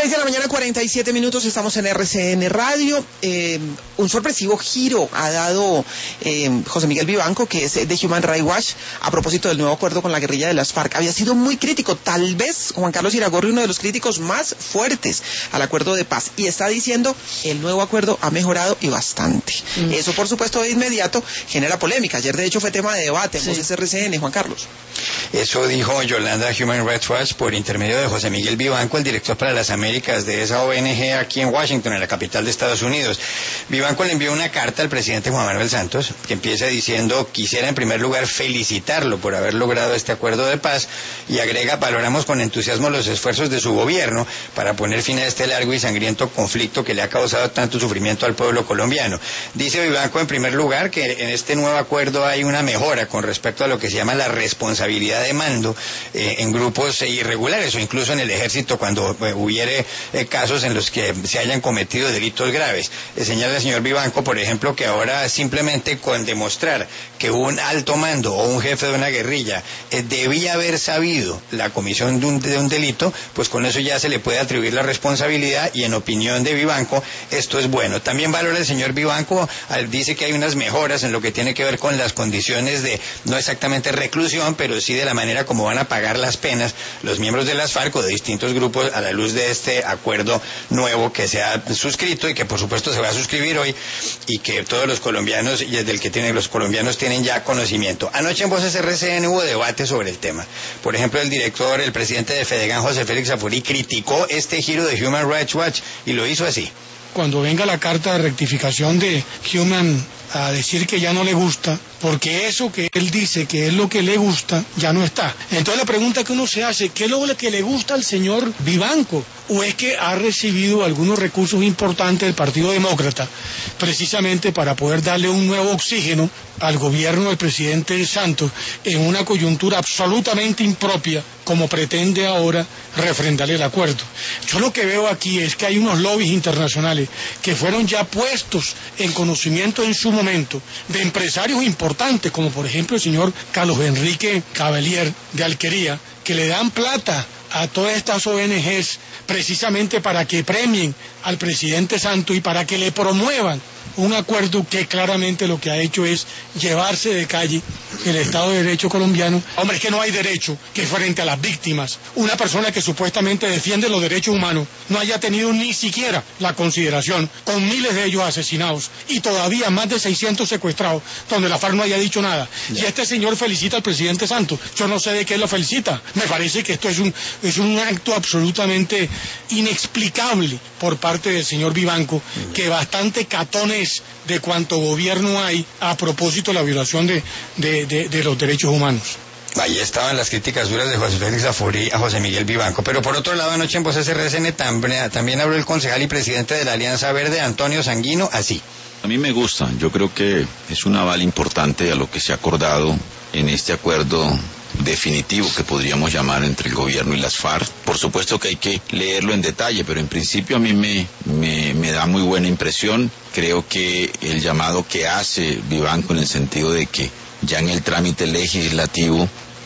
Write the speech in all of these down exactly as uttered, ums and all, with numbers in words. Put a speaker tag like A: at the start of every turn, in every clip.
A: Seis de la mañana, cuarenta y siete minutos, estamos en R C N Radio. Eh, un sorpresivo giro ha dado eh, José Miguel Vivanco, que es de Human Rights Watch, a propósito del nuevo acuerdo con la guerrilla de las FARC. Había sido muy crítico, tal vez Juan Carlos Iragorri, uno de los críticos más fuertes al acuerdo de paz, y está diciendo el nuevo acuerdo ha mejorado y bastante. Mm. Eso, por supuesto, de inmediato genera polémica. Ayer, de hecho, fue tema de debate en sí. Voces R C N, Juan Carlos.
B: Eso dijo Yolanda Human Rights Watch por intermedio de José Miguel Vivanco, el director para las Américas de esa O N G aquí en Washington, en la capital de Estados Unidos. Vivanco le envió una carta al presidente Juan Manuel Santos, que empieza diciendo: quisiera en primer lugar felicitarlo por haber logrado este acuerdo de paz, y agrega: valoramos con entusiasmo los esfuerzos de su gobierno para poner fin a este largo y sangriento conflicto que le ha causado tanto sufrimiento al pueblo colombiano. Dice Vivanco, en primer lugar, que en este nuevo acuerdo hay una mejora con respecto a lo que se llama la responsabilidad de mando eh, en grupos eh, irregulares o incluso en el ejército cuando eh, hubiere eh, casos en los que se hayan cometido delitos graves. Eh, señala el señor Vivanco, por ejemplo, que ahora simplemente con demostrar que un alto mando o un jefe de una guerrilla eh, debía haber sabido la comisión de un, de un delito, pues con eso ya se le puede atribuir la responsabilidad, y en opinión de Vivanco esto es bueno. También valora el señor Vivanco, al, dice que hay unas mejoras en lo que tiene que ver con las condiciones de, no exactamente reclusión, pero sí de la manera como van a pagar las penas los miembros de las FARC o de distintos grupos a la luz de este acuerdo nuevo que se ha suscrito y que por supuesto se va a suscribir hoy, y que todos los colombianos y desde el que tienen los colombianos tienen ya conocimiento. Anoche en Voces R C N hubo debate sobre el tema. Por ejemplo, el director, el presidente de Fedegan, José Félix Afurí, criticó este giro de Human Rights Watch y lo hizo así.
C: Cuando venga la carta de rectificación de Human a decir que ya no le gusta, porque eso que él dice que es lo que le gusta, ya no está. Entonces la pregunta que uno se hace, ¿qué es lo que le gusta al señor Vivanco? ¿O es que ha recibido algunos recursos importantes del Partido Demócrata, precisamente para poder darle un nuevo oxígeno al gobierno del presidente Santos en una coyuntura absolutamente impropia, como pretende ahora refrendar el acuerdo? Yo lo que veo aquí es que hay unos lobbies internacionales que fueron ya puestos en conocimiento en su momento de empresarios importantes, como por ejemplo el señor Carlos Enrique Cavalier de Alquería, que le dan plata a todas estas O N Ges precisamente para que premien al presidente Santos y para que le promuevan un acuerdo que claramente lo que ha hecho es llevarse de calle el Estado de Derecho colombiano. Hombre, es que no hay derecho que frente a las víctimas, una persona que supuestamente defiende los derechos humanos no haya tenido ni siquiera la consideración, con miles de ellos asesinados y todavía más de seiscientos secuestrados, donde la FARC no haya dicho nada. Yeah. Y este señor felicita al presidente Santos. Yo no sé de qué lo felicita. Me parece que esto es un, es un acto absolutamente inexplicable por parte del señor Vivanco, yeah. que bastante catones de cuánto gobierno hay a propósito de la violación de, de, de, de los derechos humanos.
B: Ahí estaban las críticas duras de José Félix Afurí a José Miguel Vivanco. Pero por otro lado, anoche en Voces R C N también, también habló el concejal y presidente de la Alianza Verde, Antonio Sanguino, así.
D: A mí me gusta, yo creo que es un aval importante a lo que se ha acordado en este acuerdo definitivo que podríamos llamar entre el gobierno y las FARC. Por supuesto que hay que leerlo en detalle, pero en principio a mí me, me, me da muy buena impresión. Creo que el llamado que hace Vivanco en el sentido de que ya en el trámite legislativo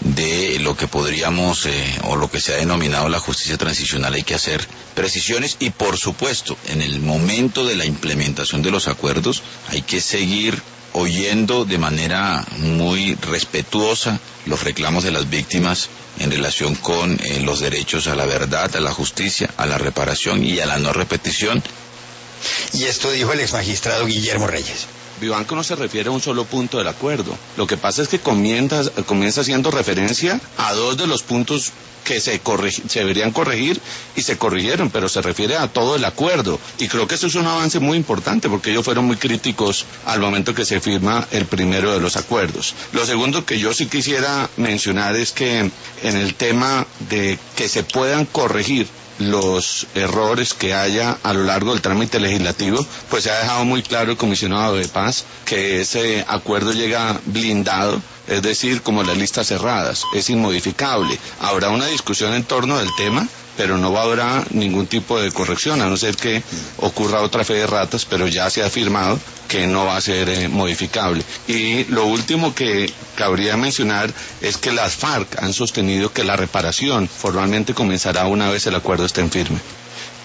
D: de lo que podríamos, eh, o lo que se ha denominado la justicia transicional, hay que hacer precisiones y por supuesto en el momento de la implementación de los acuerdos hay que seguir oyendo de manera muy respetuosa los reclamos de las víctimas en relación con eh, los derechos a la verdad, a la justicia, a la reparación y a la no repetición.
B: Y esto dijo el exmagistrado Guillermo Reyes.
E: Vivanco no se refiere a un solo punto del acuerdo. Lo que pasa es que comienza, comienza haciendo referencia a dos de los puntos que se, corregi- se deberían corregir y se corrigieron, pero se refiere a todo el acuerdo. Y creo que eso es un avance muy importante porque ellos fueron muy críticos al momento que se firma el primero de los acuerdos. Lo segundo que yo sí quisiera mencionar es que en el tema de que se puedan corregir los errores que haya a lo largo del trámite legislativo, pues se ha dejado muy claro el comisionado de paz que ese acuerdo llega blindado, es decir, como las listas cerradas, es inmodificable. Habrá una discusión en torno del tema, pero no habrá ningún tipo de corrección, a no ser que ocurra otra fe de ratas, pero ya se ha afirmado que no va a ser eh, modificable. Y lo último que cabría mencionar es que las FARC han sostenido que la reparación formalmente comenzará una vez el acuerdo esté en firme.